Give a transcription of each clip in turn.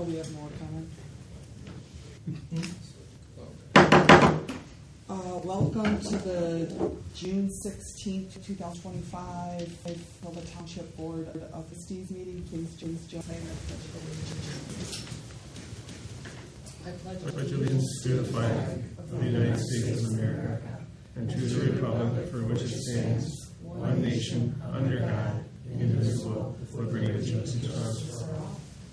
we have more coming. Welcome to the June 16th, 2025 Philippa Township Board of Trustees meeting. Please join me in the Pledge of Allegiance. I pledge allegiance to the flag of the United States of America and to the republic for which it stands, one nation, under God, indivisible, with liberty and justice for all.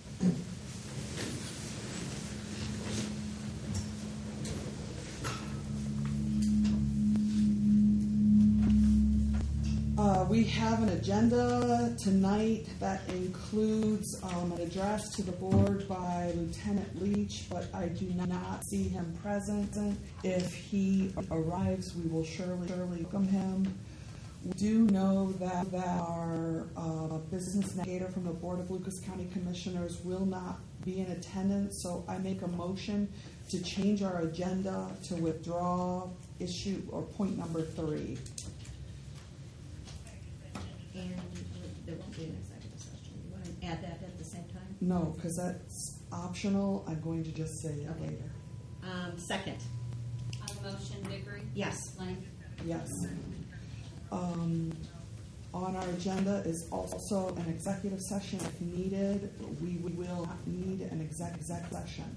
We have an agenda tonight that includes an address to the board by Lieutenant Leach, but I do not see him present. If he arrives, we will surely welcome him. We do know that our business navigator from the Board of Lucas County Commissioners will not be in attendance, so I make a motion to change our agenda to withdraw issue or point number 3. And there won't be an executive session. You want to add that at the same time? No, because that's optional. I'm going to just say it later. Second. On the motion, Vickery? Yes. Lang? Yes. On our agenda is also an executive session if needed. We will need an exec session.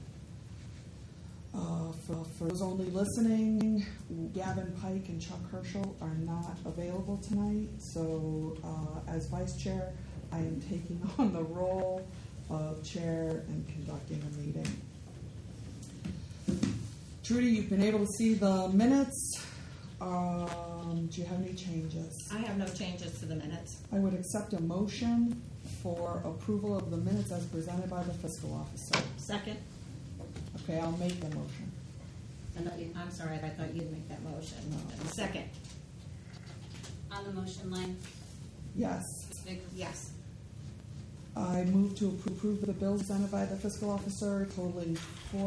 For those only listening, Gavin Pike and Chuck Herschel are not available tonight, so as vice chair, I am taking on the role of chair and conducting a meeting. Trudy, you've been able to see the minutes. Do you have any changes? I have no changes to the minutes. I would accept a motion for approval of the minutes as presented by the fiscal officer. Second. Okay, I'll make the motion. I'm sorry, I thought you'd make that motion. No. Second. On the motion, Lang? Yes. Vickery? Yes. I move to approve the bills presented by the fiscal officer totaling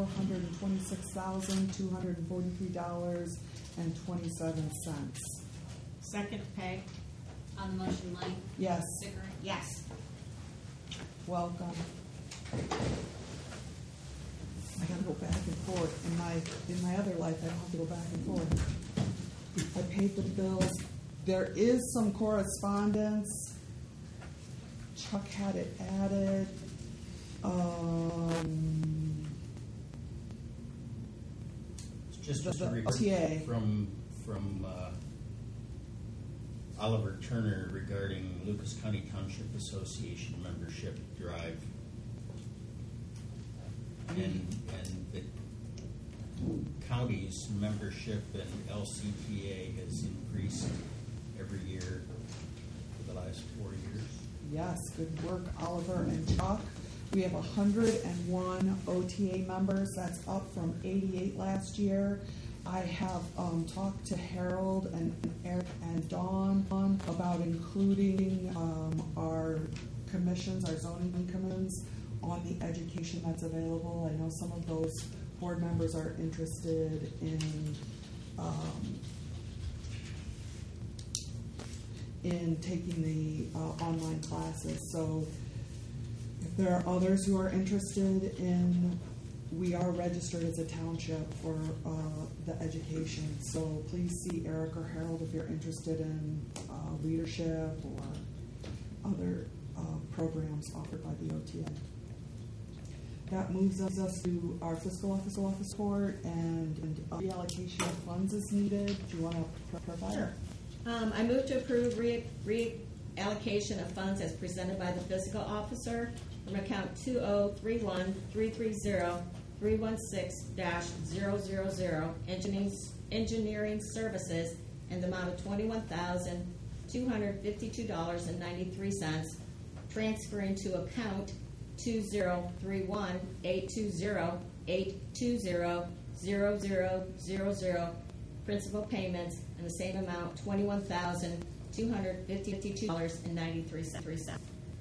$426,243.27. Second. Peg. On the motion, Lang? Yes. Vickery? Yes. Welcome. I gotta go back and forth. In my other life, I don't have to go back and forth. I paid the bills. There is some correspondence. Chuck had it added. Just the a report OTA. from Oliver Turner regarding Lucas County Township Association membership drive. And the county's membership in LCTA has increased every year for the last 4 years. Yes, good work, Oliver and Chuck. We have 101 OTA members. That's up from 88 last year. I have talked to Harold and Eric and Dawn about including our commissions, our zoning commissions, on the education that's available. I know some of those board members are interested in taking the online classes. So if there are others who are interested in, we are registered as a township for the education. So please see Eric or Harold if you're interested in leadership or other programs offered by the OTA. That moves us to our fiscal office report, and reallocation of funds is needed. Do you want to provide? Sure. I move to approve reallocation of funds as presented by the fiscal officer from account 2031330-316-000 engineering services in the amount of $21,252.93, transferring to account 2031820820000 principal payments in the same amount, $21,252.93.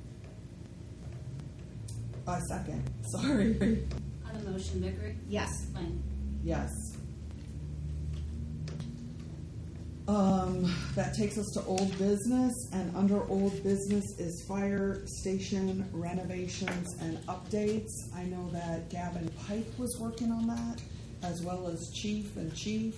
Second. Sorry. On the motion, Vickery? Yes. Lang? Yes. That takes us to old business, and under old business is fire station renovations and updates. I know that Gavin Pike was working on that, as well as Chief and Chief.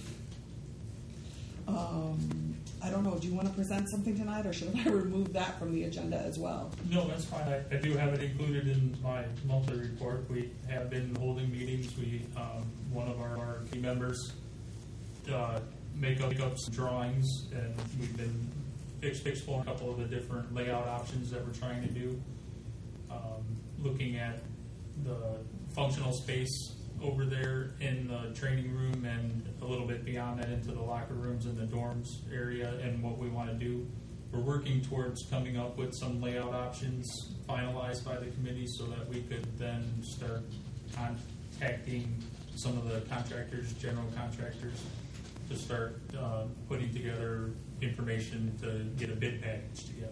I don't know, do you want to present something tonight, or should I remove that from the agenda as well? No, that's fine. I do have it included in my monthly report. We have been holding meetings. We, one of our key members, make up some drawings, and we've been exploring a couple of the different layout options that we're trying to do. Looking at the functional space over there in the training room and a little bit beyond that into the locker rooms and the dorms area and what we want to do. We're working towards coming up with some layout options finalized by the committee so that we could then start contacting some of the contractors, general contractors, to start putting together information to get a bid package together.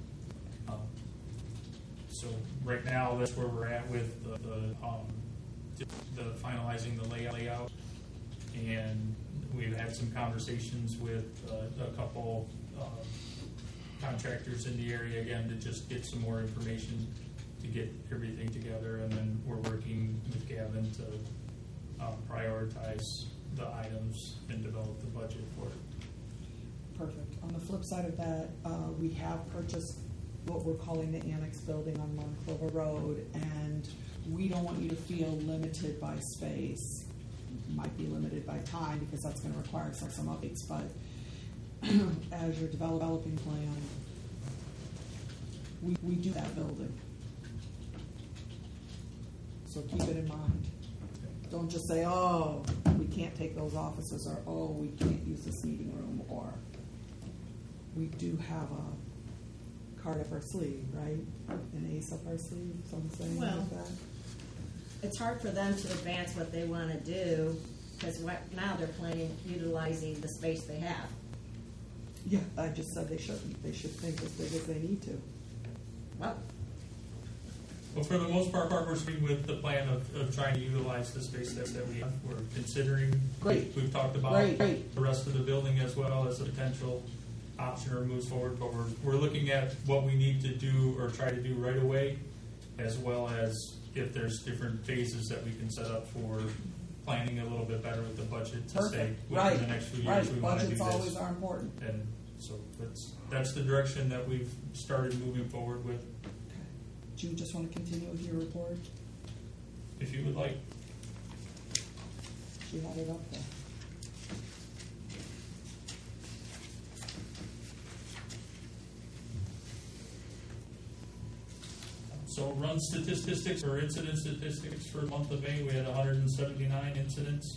So right now, that's where we're at with the finalizing the layout, and we've had some conversations with a couple contractors in the area again to just get some more information to get everything together, and then we're working with Gavin to prioritize the items and develop the budget for it. Perfect. On the flip side of that, we have purchased what we're calling the annex building on Long Clover Road, and we don't want you to feel limited by space. Might be limited by time because that's going to require some updates, but as you're developing plan, we do that building. So keep it in mind. Don't just say, oh, we can't take those offices, or oh, we can't use this meeting room, or we do have a card up our sleeve, right? An ace up our sleeve, something Well, like that. It's hard for them to advance what they want to do, because now they're planning utilizing the space they have. Yeah, I just said they shouldn't. They should think as big as they need to. Well, Well, for the most part, we're sticking with the plan of trying to utilize the space that we have. We're considering, Great. we've talked about Great. the rest of the building as well as a potential option or moves forward, but we're looking at what we need to do or try to do right away, as well as if there's different phases that we can set up for planning a little bit better with the budget to say Perfect. Right. within the next few years we want to do Budgets always this. are important. And so that's the direction that we've started moving forward with, Do you just want to continue with your report? if you would like. She had it up there. So run statistics or incident statistics for the month of May, we had 179 incidents.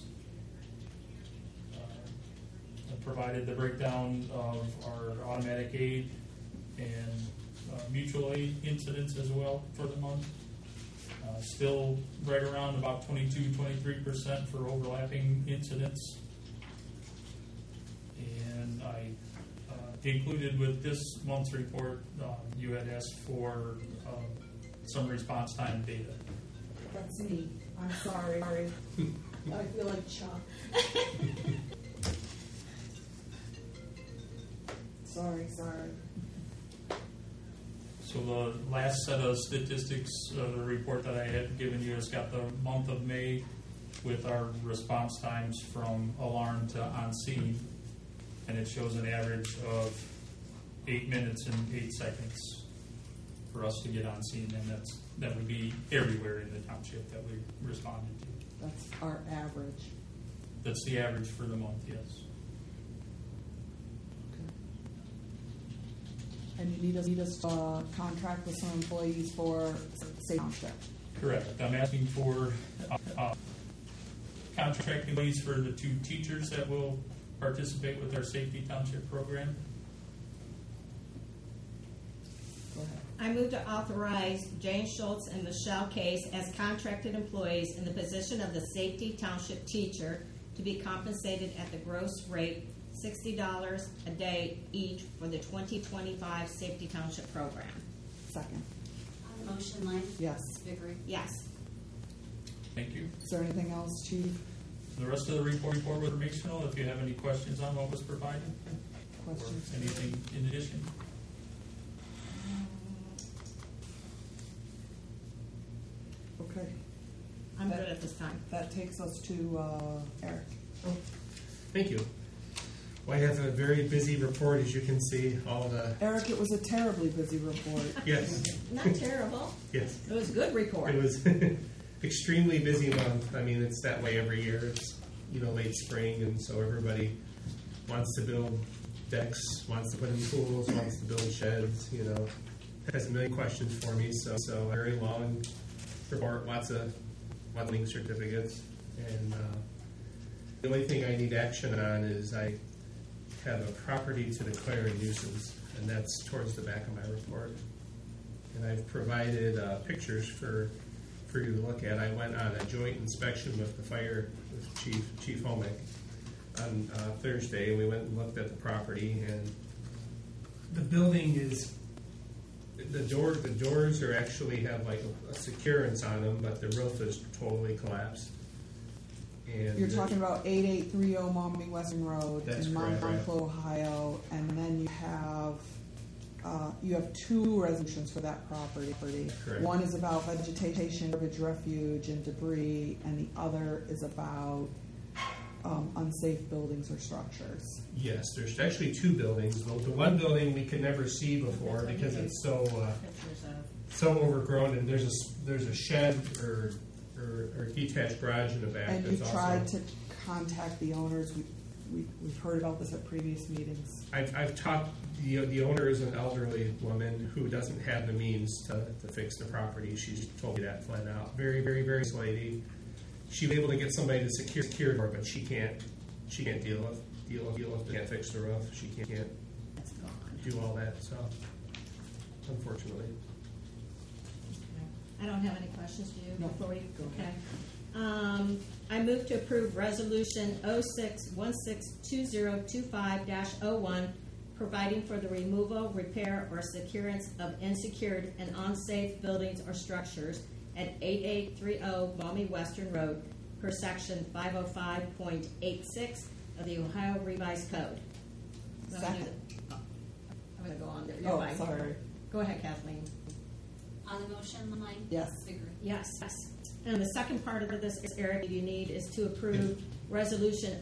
I provided the breakdown of our automatic aid and mutual aid incidents as well for the month. Still right around about 22-23% for overlapping incidents. And I included with this month's report, you had asked for some response time data. That's me. I'm sorry. I feel like Chuck. Sorry. So the last set of statistics, the report that I had given you has got the month of May with our response times from alarm to on scene, and it shows an average of 8 minutes and 8 seconds for us to get on scene, and that would be everywhere in the township that we responded to. That's our average. That's the average for the month, yes. Okay. And you need us to contract with some employees for Safe Township. Correct. I'm asking for contract employees for the 2 teachers that will participate with our Safety Township program. Go ahead. I move to authorize Jane Schultz and Michelle Case as contracted employees in the position of the Safety Township teacher to be compensated at the gross rate $60 a day each for the 2025 Safety Township program. Second. On the motion, Lang? Yes. Vickery? Yes. Thank you. Is there anything else, Chief? The rest of the report was informational. If you have any questions on what was provided, Questions? or anything in addition. Okay, I'm good at this time. that takes us to Eric. Thank you. Well, I have a very busy report, as you can see, all the, Eric, it was a terribly busy report. yes, Not terrible. yes. It was a good report. It was extremely busy month. I mean, it's that way every year. It's, late spring, and so everybody wants to build decks, wants to put in pools, wants to build sheds, has a million questions for me. So a very long report, lots of link certificates. And the only thing I need action on is I have a property to declare a nuisance, and that's towards the back of my report. And I've provided pictures for you to look at. I went on a joint inspection with the fire, with Chief Homick on Thursday, and we went and looked at the property, and the building is, the doors are actually have like a securance on them, but the roof is totally collapsed. And You're talking about 8830 Maumee Western Road That's in correct. Montville, Ohio, and then you have two resolutions for that property. Correct. One is about vegetation, garbage, refuge, and debris, and the other is about unsafe buildings or structures. Yes, there's actually two buildings. The one building we could never see before because it's so Pictures of. so overgrown, and there's a shed or detached garage in the back. And you that's tried also, to contact the owners. We've heard about this at previous meetings. I've talked. The owner is an elderly woman who doesn't have the means to fix the property. She's told me that flat out. Very, very, very nice lady. She was able to get somebody to secure her, but she can't deal with can't fix the roof. She can't That's gone. do all that. So unfortunately. I don't have any questions, do you? No. Before we, Go okay. ahead. I move to approve Resolution 06162025-01, providing for the removal, repair, or securance of unsecured and unsafe buildings or structures at 8830 Maumee Western Road per section 505.86 of the Ohio Revised Code. So I'm gonna do Second. the- I'm going to go on there. You're Oh, fine. sorry. Go ahead, Kathleen. On the motion, Mike? Yes. Vickery? Yes. And the second part of this, Eric, you need is to approve Resolution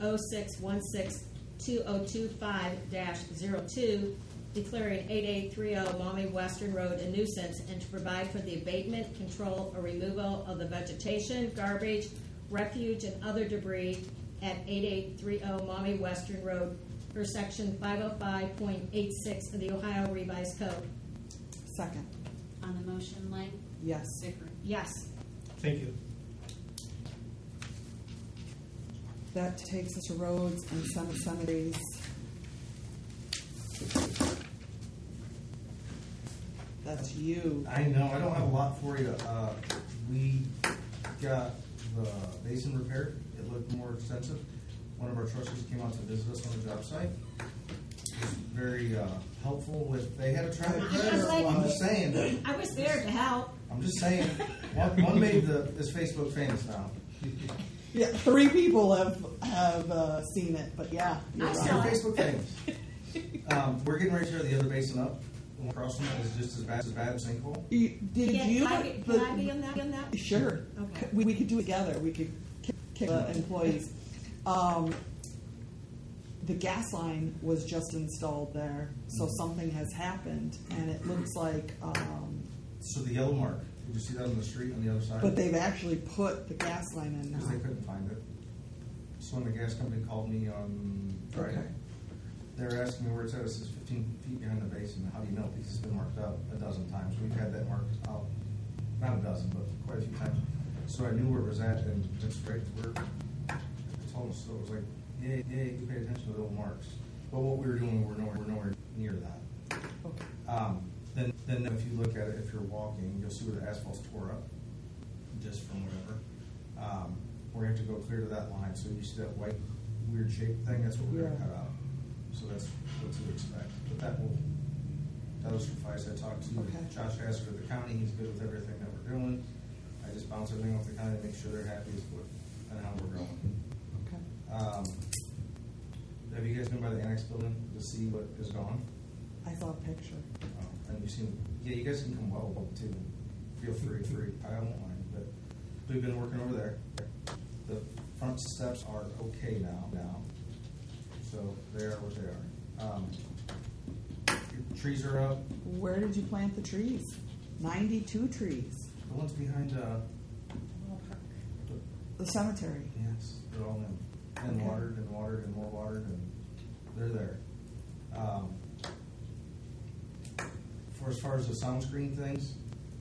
06162025-02, declaring 8830 Maumee Western Road a nuisance and to provide for the abatement, control, or removal of the vegetation, garbage, refuge, and other debris at 8830 Maumee Western Road per section 505.86 of the Ohio Revised Code. Second. On the motion, Mike? Yes. Vickery? Yes. Thank you. That takes us to roads and cemeteries. That's you. I know, I don't have a lot for you. We got the basin repaired. It looked more extensive. One of our trustees came out to visit us on the job site. It was very helpful with, they had a traffic was like- I'm just saying, I was there to help. I'm just saying, one made his Facebook famous now. Yeah, 3 people have seen it, but yeah, you're I Your saw right. it. Facebook famous. We're getting ready to tear the other basin up. The one across from it is just as bad as sinkhole. Did you? Can I be on that? Sure. Okay. We could do it together. We could kick the employees. The gas line was just installed there, so something has happened, and it looks like, So the yellow mark, did you see that on the street on the other side? but they've actually put the gas line in Because they now. couldn't find it. So when the gas company called me on Friday, Okay. they were asking me where it's at. It says 15 feet behind the basin. How do you know? Because it's been marked out a dozen times. We've had that marked out, not a dozen, but quite a few times. So I knew where it was at, and it's right where I told them. So it was like, yeah, you pay attention to the little marks. But what we were doing, we're nowhere near that. Okay. Then if you look at it, if you're walking, you'll see where the asphalt's tore up, just from whatever. We're going to have to go clear to that line. So you see that white weird shaped thing? That's what we're going to Yeah. cut out. So that's what to expect. But that'll suffice. I talked to Okay. Josh Asser of the county. He's good with everything that we're doing. I just bounce everything off the county to make sure they're happy with and how we're going. Have you guys been by the annex building to see what is gone? I saw a picture. And you've seen, yeah, you guys can come well too. Feel free. I won't mind, but we've been working over there. The front steps are okay now. So they are what they are. Your trees are up. Where did you plant the trees? 92 trees. The ones behind, The cemetery. yes, they're all in. And Okay. watered and more watered, and they're there. For as far as the sound screen things,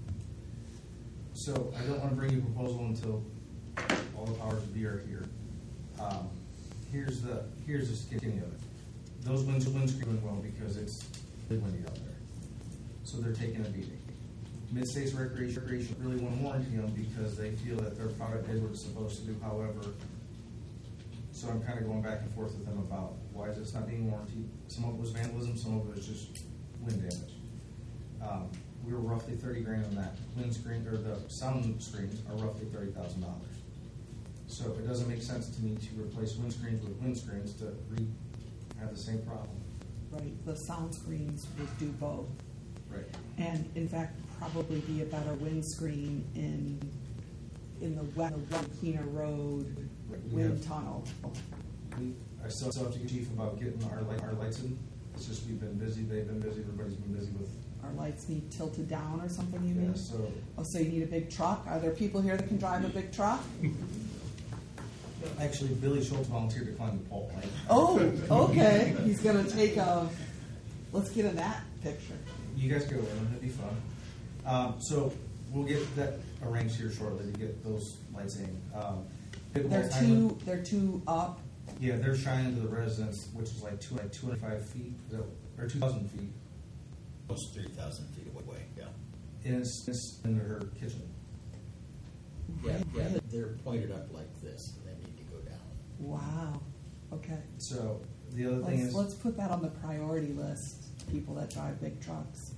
so I don't want to bring you a proposal until all the powers that be are here. Here's the skinny of it. Those windscreens are doing well because it's windy out there, so they're taking a beating. Mid-States Recreation really want to warranty them because they feel that their product did what it's supposed to do. However, so I'm kind of going back and forth with them about why is this not being warranted. Some of it was vandalism, some of it was just wind damage. We were roughly $30,000 on that. Windscreen or the sound screens are roughly $30,000. So it doesn't make sense to me to replace windscreens with windscreens to have the same problem. Right, the sound screens would do both. Right. And in fact, probably be a better windscreen in the Keener Road wind tunnel. I still have to get chief about getting our lights in. It's just we've been busy, they've been busy, everybody's been busy with. Our lights need tilted down or something, you mean? Yeah, so Oh, so you need a big truck? Are there people here that can drive a big truck? actually, Billy Schultz volunteered to climb the pole. Oh, okay. He's gonna take let's get in that picture. You guys go in, it'll be fun. So we'll get that arranged here shortly to get those lights in. They're two up. Yeah, they're shining to the residents, which is like 205 feet, or 2,000 feet. Almost 3,000 feet away, yeah. And it's in her kitchen. Yeah, Really? they're pointed up like this, and they need to go down. Wow. Okay. So the other thing is, Let's put that on the priority list. People that drive big trucks.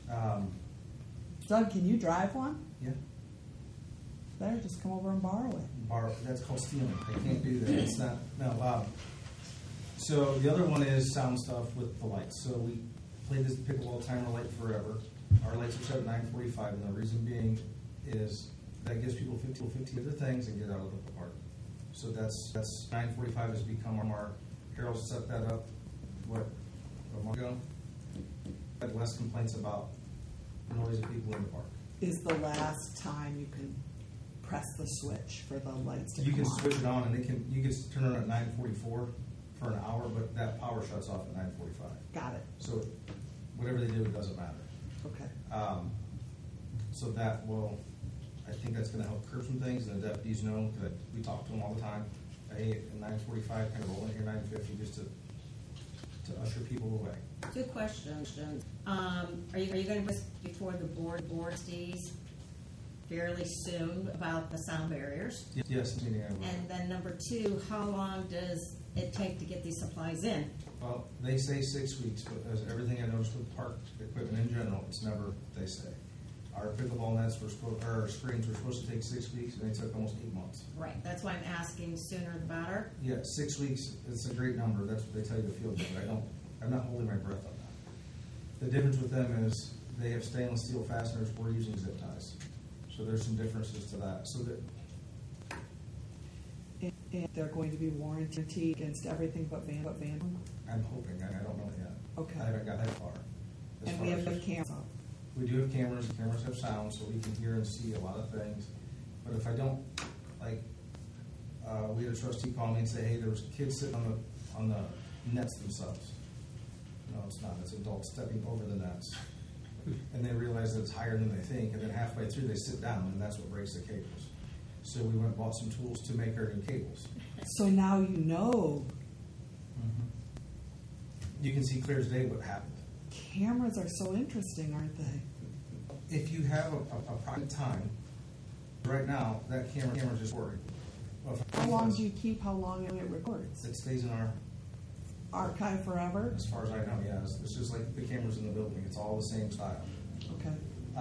Doug, can you drive one? yeah, There, just come over and borrow it. that's called stealing. I can't do that. It's not, no. So the other one is sound stuff with the lights. So we played this pickleball timer light forever. Our lights are set at 9:45, and the reason being is that gives people 50 other things and get out of the park. So that's 9:45 has become our. Harold set that up a month ago. Had less complaints about noisy people in the park. Is the last time you can press the switch for the lights to You come can on? switch it on, and you can turn it on at 9:44 for an hour, but that power shuts off at 9:45. Got it. So whatever they do, it doesn't matter. Okay. So that will, I think that's going to help curb some things, and the deputies know that we talk to them all the time. Hey, at 9:45, kind of roll in here 9:50 just to usher people away. Two questions. Are you going to bring before the board trustees fairly soon about the sound barriers? Yes, meaning I will. And then number two, how long does it take to get these supplies in? Well, they say 6 weeks, but as everything I noticed with park equipment in general, it's never they say. Our pickleball nets our screens were supposed to take 6 weeks, and they took almost 8 months. Right, that's why I'm asking sooner the better. Yeah, 6 weeks, it's a great number, that's what they tell you to feel good, but I'm not holding my breath on that. The difference with them is they have stainless steel fasteners, we're using zip ties. So there's some differences to that. So that And they're going to be warranty against everything but vandalism? I'm hoping, I don't know yet. Okay. I haven't got that far. As And far we as- have the cameras up. We do have cameras. The cameras have sound, so we can hear and see a lot of things. But if I don't, like, we had a trustee call me and say, "Hey, there was kids sitting on the nets themselves." No, it's not. It's adults stepping over the nets, and they realize that it's higher than they think. And then halfway through, they sit down, and that's what breaks the cables. So we went and bought some tools to make our new cables. So now you know You can see clear as day what happened. cameras are so interesting, aren't they? If you have a prime time, right now that camera just working. How long do you keep how long it records? It stays in our. Archive forever? As far as I know, yes. It's just like the cameras in the building. It's all the same style. Okay.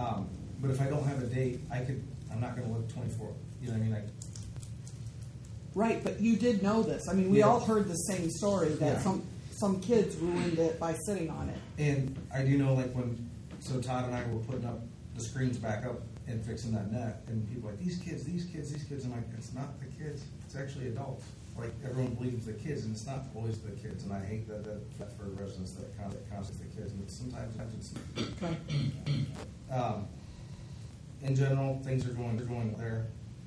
But if I don't have a date, I'm not going to look 24. You know what I mean? Right, but you did know this. I mean, we Yeah. all heard the same story that Yeah. some kids ruined it by sitting on it. And I do know, like, so Todd and I were putting up the screens back up and fixing that net, and people are like, these kids. I'm like, it's not the kids, it's actually adults. Like, everyone believes the kids, and it's not always the kids, and I hate that for residents that constantly the kids, and sometimes it's. Okay. In general, things are going there.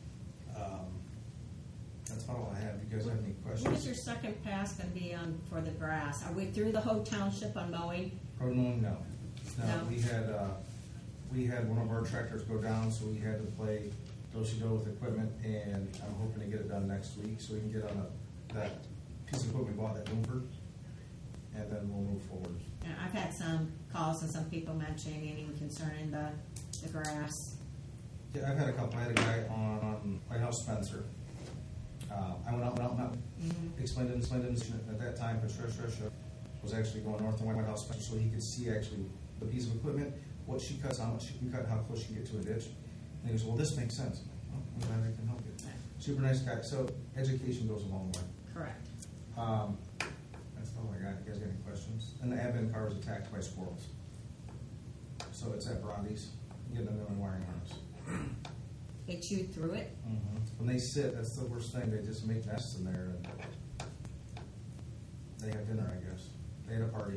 That's about all I have. You guys have any What is questions? your second pass gonna be on for the grass? Are we through the whole township on mowing? Road mowing, no. No. We had one of our tractors go down, so we had to play do-si-do with equipment, and I'm hoping to get it done next week, so we can get on that piece of equipment we bought at Bloomberg, and then we'll move forward. And I've had some calls and some people mentioning anything concerning the grass. Yeah, I've had a couple. I had a guy on White House Spencer. I went out and explained to him at that time, Patricia was actually going north on White House Spencer, so he could see actually the piece of equipment, what she cuts, how much she can cut, how close she can get to a ditch. And he goes, well, this makes sense. Well, I'm glad I can help you. Super nice guy. So education goes a long way. Correct. That's all I got. You guys got any questions? And the admin car was attacked by squirrels. So it's at Brondy's, getting them in wiring harness. They chewed through it. When they sit, that's the worst thing. They just make nests in there, and they had dinner, I guess. They had a party.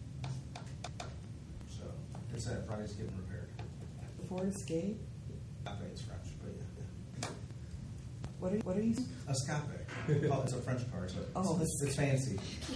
So it's at Brondy's getting repaired. Ford Escape. I think it's French, but yeah. What are you? A Escape. Oh, it's a French car, so Oh, it's fancy.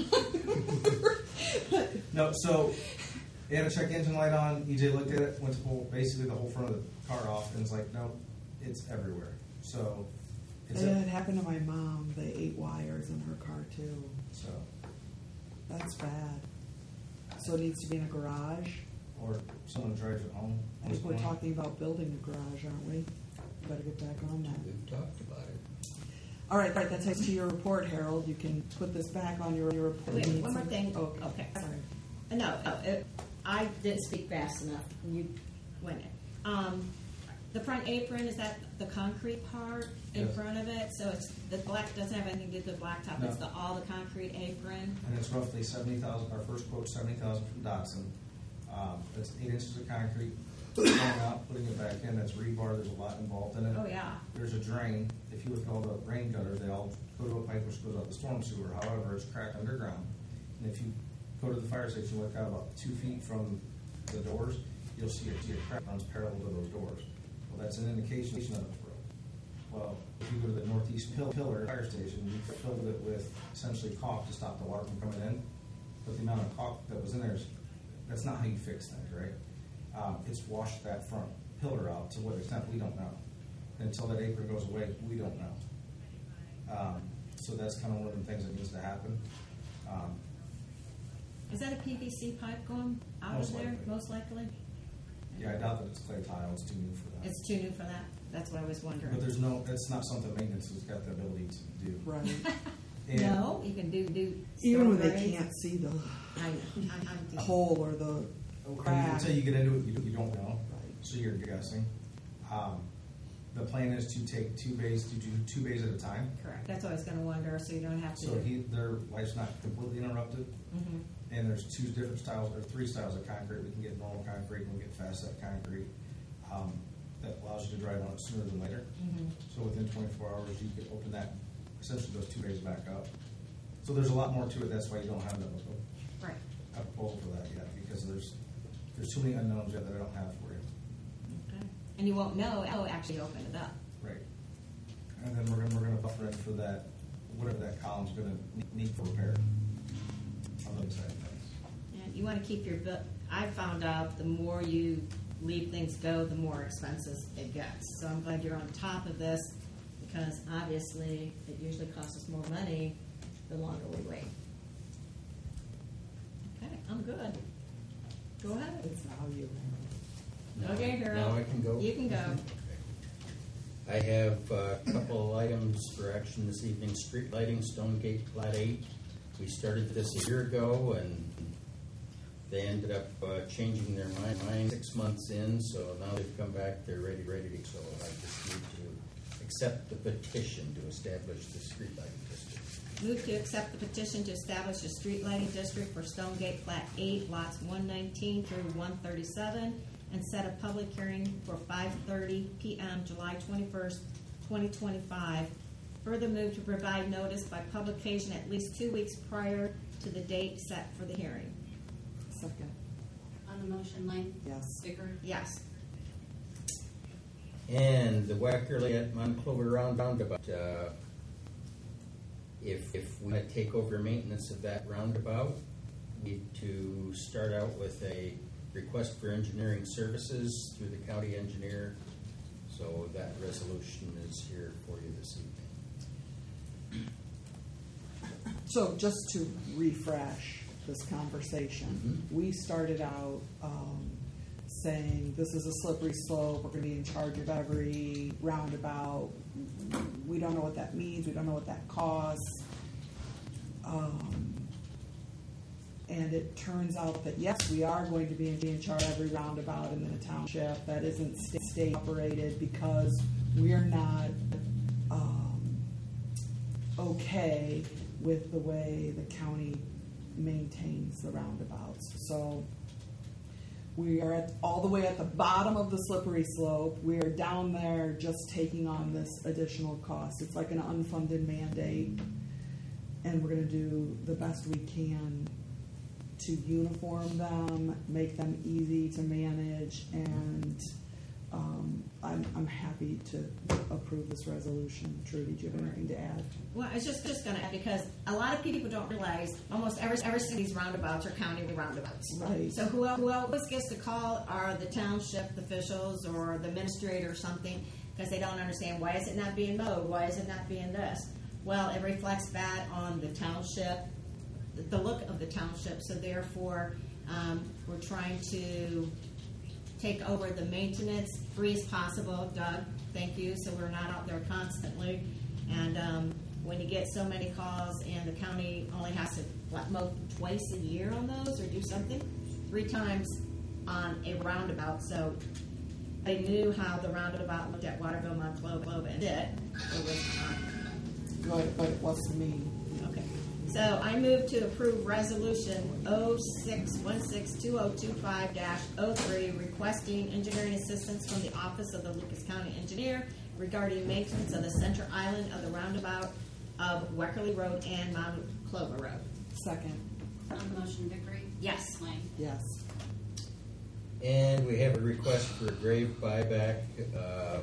No, so they had a check engine light on. EJ looked at it, went to pull basically the whole front of the car off, and it's like, nope, it's everywhere. So it's It happened to my mom. They ate wires in her car too. so That's bad. So it needs to be in a garage. or someone drives it home. I think we're talking about building a garage, aren't we? Better get back on that. We've talked about it. All right, that takes to your report, Harold. You can put this back on your report. Wait, one more thing. Oh, Okay. Sorry. No, I didn't speak fast enough. You went it. The front apron, is that the concrete part in Yes. front of it? So it's the black doesn't have anything to do with the blacktop. No. It's all the concrete apron. And it's roughly 70,000. Our first quote, 70,000 from Dotson. That's 8 inches of concrete. Going out, putting it back in. That's rebar. There's a lot involved in it. Oh yeah. There's a drain. If you look at all the rain gutters, they all go to a pipe which goes out the storm sewer. However, it's cracked underground. And if you go to the fire station, look out about 2 feet from the doors, you'll see a crack runs parallel to those doors. Well, that's an indication that it's broke. Well, if you go to the northeast pillar fire station, we filled it with essentially caulk to stop the water from coming in. But the amount of caulk that was in there, that's not how you fix things, right? It's washed that front pillar out. To what extent, we don't know. Until that apron goes away, we don't know. So that's kind of one of the things that needs to happen. Is that a PVC pipe going out Most of there? likely. Most likely. Yeah, I doubt that it's clay tile. It's too new for that. It's too new for that. That's what I was wondering. But that's not something maintenance has got the ability to do. Right. And No, you can do. Even when they storm can't see the I know. I'm hole or the crack. until you get into it, you don't know. Right. So you're guessing. The plan is to take 2 bays, to do 2 bays at a time. correct. That's what I was going to wonder. So you don't have to. So their life's not completely interrupted. Mhm. And there's 2 different styles, or 3 styles of concrete. We can get normal concrete, and we can get fast set concrete. That allows you to drive on it sooner than later. Mhm. So within 24 hours, you can open that, essentially those 2 bays back up. So there's a lot more to it. That's why you don't have Right. a proposal for that yet, because there's too many unknowns yet that I don't have for you. Okay. And you won't know. Oh, actually open it up. Right. And then we're gonna buffer in for that, whatever that column's gonna need for repair. On the inside of things. And you want to keep your bill. I found out the more you leave things go, the more expenses it gets. So I'm glad you're on top of this, because obviously it usually costs us more money the longer we wait. Okay, I'm good. Go ahead. It's value. Okay, Harold. Now I can go? You can go. I have a couple of items for action this evening. Street lighting, Stonegate Plat 8. We started this a year ago, and they ended up changing their mind 6 months in, so now they've come back, they're ready to go. So I just need to accept the petition to establish the street lighting district. Move to accept the petition to establish a street lighting district for Stonegate Plat 8, lots 119 through 137, and set a public hearing for 5:30 p.m. July 21st, 2025. Further move to provide notice by publication at least 2 weeks prior to the date set for the hearing. Second. On the motion, Lang? Yes. Bickert? Yes. And the Wackerly at Monclover roundabout, if we want to take over maintenance of that roundabout, we need to start out with a request for engineering services through the county engineer. So that resolution is here for you this evening. So just to refresh this conversation, we started out saying this is a slippery slope, we're going to be in charge of every roundabout. We don't know what that means, we don't know what that costs. And it turns out that yes, we are going to be in charge of every roundabout in the township that isn't state operated, because we're not okay with the way the county maintains the roundabouts. So we are all the way at the bottom of the slippery slope. We are down there just taking on this additional cost. It's like an unfunded mandate, and we're going to do the best we can to uniform them, make them easy to manage, and I'm happy to approve this resolution. Trudy, do you have anything to add? Well, I was just going to add, because a lot of people don't realize almost every single of these roundabouts are county roundabouts. Right. So who else gets the call are the township officials or the administrator or something, because they don't understand, why is it not being mowed? Why is it not being this? Well, it reflects bad on the township, the look of the township. So therefore, we're trying to take over the maintenance free as possible. Doug, thank you. So we're not out there constantly. And when you get so many calls and the county only has to mow twice a year on those or do something, 3 times on a roundabout. So they knew how the roundabout looked at Waterville, Monclova, and it was Good, but it wasn't me. okay. So I move to approve resolution 06162025-03 requesting engineering assistance from the Office of the Lucas County Engineer regarding maintenance of the center island of the roundabout of Weckerly Road and Mount Clover Road. Second. On the motion, Bickert? Yes. Lang? Yes. And we have a request for a grave buyback. A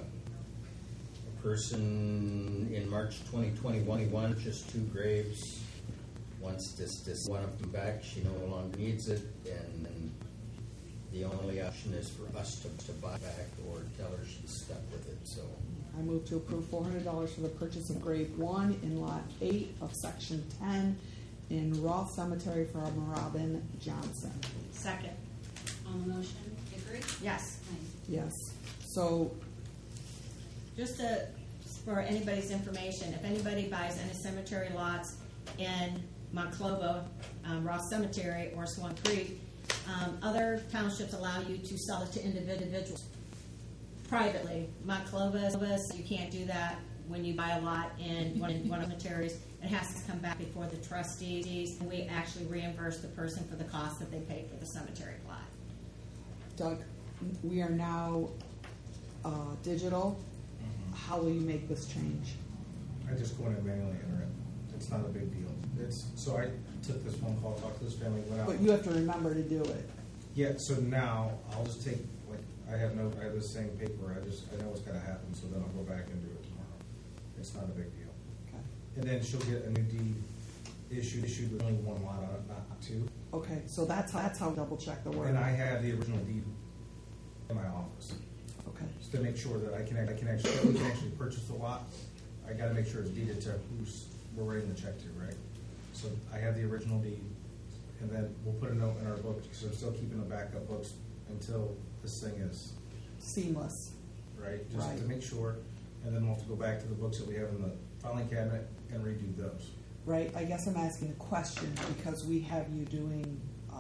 person in March 2021 just 2 graves. Wants this one of them back. She no longer needs it, and the only option is for us to buy back or tell her she's stuck with it. So I move to approve $400 for the purchase of grave 1 in lot 8 of section 10 in Roth Cemetery from Robin Johnson. Second. On the motion, Bickert? Yes. Lang? Yes. So, Just for anybody's information, if anybody buys any cemetery lots in Monclova, Ross Cemetery, or Swan Creek, other townships allow you to sell it to individuals privately. Monclova, you can't do that when you buy a lot in one of the cemeteries. It has to come back before the trustees, and we actually reimburse the person for the cost that they paid for the cemetery plot. Doug, we are now digital. How will you make this change? I just go in and manually enter it. It's not a big deal. So I took this phone call, talked to this family, went out. But you have to remember to do it. Yeah, so now I'll just take, like, I have this same paper, I know what's gonna happen, so then I'll go back and do it tomorrow. It's not a big deal. Okay. And then she'll get a new deed issued with only 1 lot on it, not 2. Okay, so that's how double check the word. And I have the original deed in my office, Okay. just to make sure that we can actually purchase the lot. I gotta make sure it's deeded to who's we're writing the check to, right? So I have the original deed, and then we'll put a note in our book, because I'm still keeping the backup books until this thing is Seamless. right, just to Right. make sure, and then we'll have to go back to the books that we have in the filing cabinet and redo those. Right, I guess I'm asking a question because we have you doing,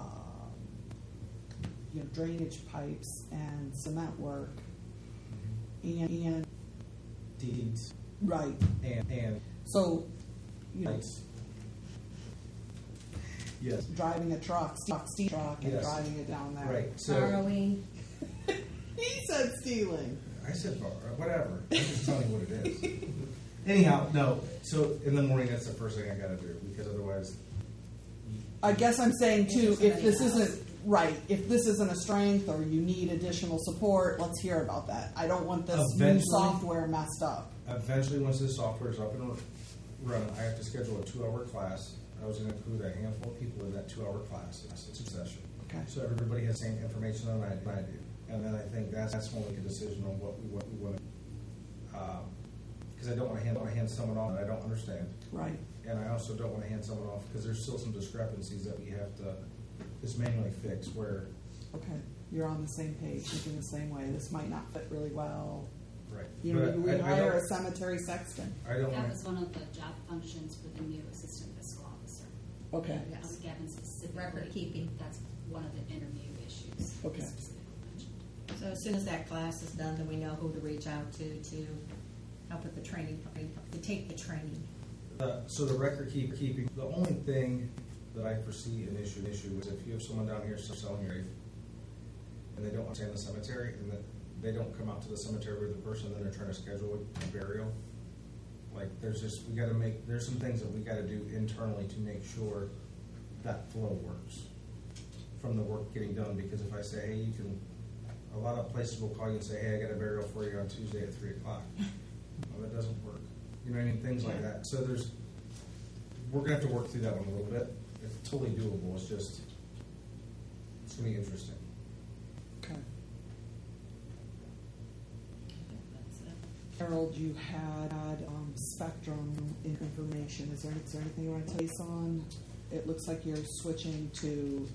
drainage pipes and cement work, and Deeds, Right. and So, you know, lights. Yes, driving a truck, steam truck, and Yes. driving it down there. right, so, Borrowing. He said stealing. I said, whatever, I'm just telling you what it is. Anyhow, no, so in the morning, that's the first thing I gotta do, because otherwise, I guess I'm saying too, if this Somebody else. isn't, right, if this isn't a strength or you need additional support, let's hear about that. I don't want this new Eventually- software messed up. eventually, once this software is up and running, I have to schedule a 2-hour class. I was gonna include a handful of people in that 2-hour class, it's a session. Okay. So everybody has the same information on I do. And then I think that's when we make a decision on what we want to, because I don't want to hand someone off that I don't understand. Right. And I also don't want to hand someone off because there's still some discrepancies that we have to just manually fix where, Okay. You're on the same page, thinking the same way. This might not fit really well. right. You know, But we I hire don't- a cemetery sexton. I don't That want was to, one of the job functions for the new assistant fiscal officer. Okay. Yes. Gavin specifically. Record keeping. That's one of the interview issues. Okay. he specifically mentioned. So as soon as that class is done, then we know who to reach out to help with the training, to take the training. so the record keeping, the only thing that I foresee an issue is if you have someone down here selling your grave and they don't understand the cemetery and that they don't come out to the cemetery with the person, then they're trying to schedule a burial. Like, there's some things that we gotta do internally to make sure that flow works from the work getting done, because if I say, hey, a lot of places will call you and say, hey, I got a burial for you on Tuesday at 3 o'clock. Well, that doesn't work. You know what I mean? Things like that. So we're gonna have to work through that one a little bit. It's totally doable, it's gonna be interesting. Okay. That's it. Harold, you had Spectrum information. Is there anything you want to place on? It looks like you're switching to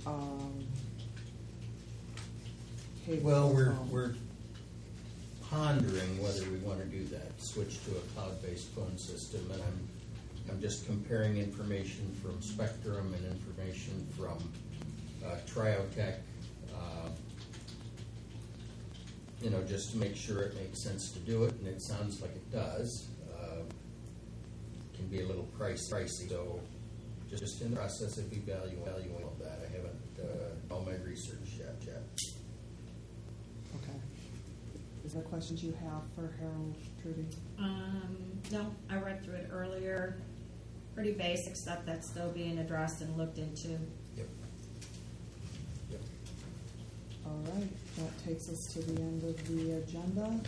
cable Well, phone. we're pondering whether we want to do that, switch to a cloud-based phone system, and I'm just comparing information from Spectrum and information from Triotech, just to make sure it makes sense to do it, and it sounds like it does. Can be a little pricey, so just in the process of evaluating all that. I haven't done all my research yet. Okay. Is there questions you have for Harold, Trudy? No, I read through it earlier. Pretty basic stuff that's still being addressed and looked into. Yep. All right, that takes us to the end of the agenda.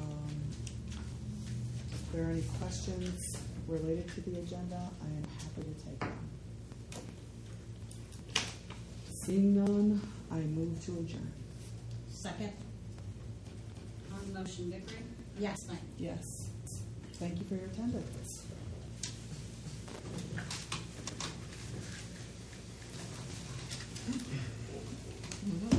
If there are any questions related to the agenda, I am happy to take them. Seeing none, I move to adjourn. Second? On the motion, Vickery? Yes. Stein? Yes. Thank you for your attendance. Mhm.